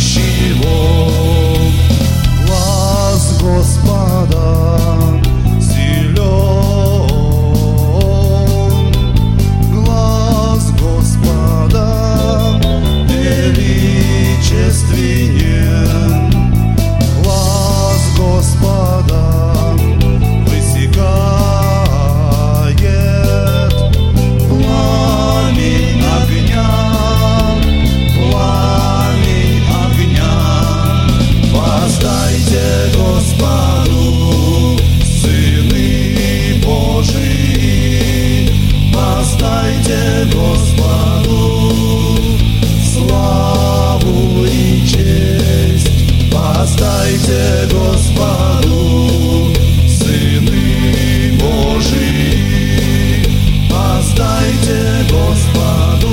нищего. Глаз Господа силен, глаз Господа величественен, глаз Господа высекает пламень огня, пламень огня. Воздайте Господу, сыны Божии, воздайте Господу славу и честь, воздайте Господу, сыны Божии, воздайте Господу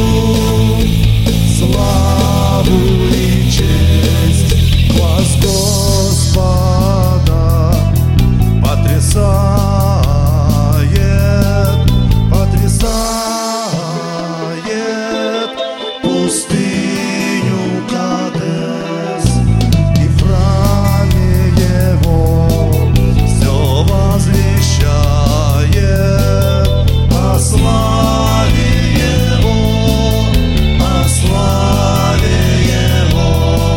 славу и честь. Глаз Господа потрясает, потрясает пустыню Кадес, и в храме Его все возвещает о славе Его, о славе Его.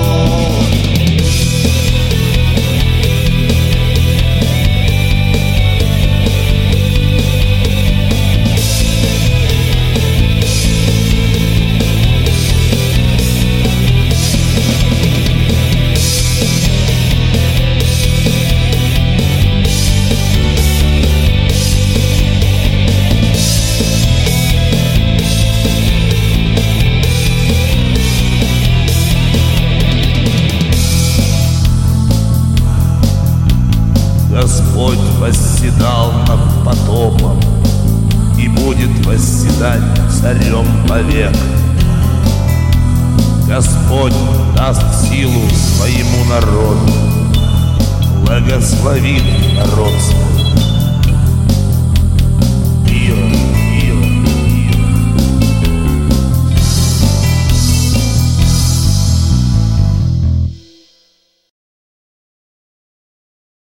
Господь восседал над потопом и будет восседать царем повек. Господь даст силу своему народу, благословит народ свой.